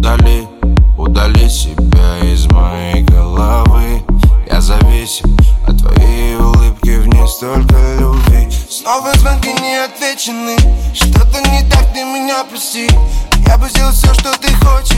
удали себя из моей головы. Я зависим от твоей улыбки, в ней столько любви. Снова звонки не отвечены, что-то не так, ты меня прости. Я бы сделал все, что ты хочешь.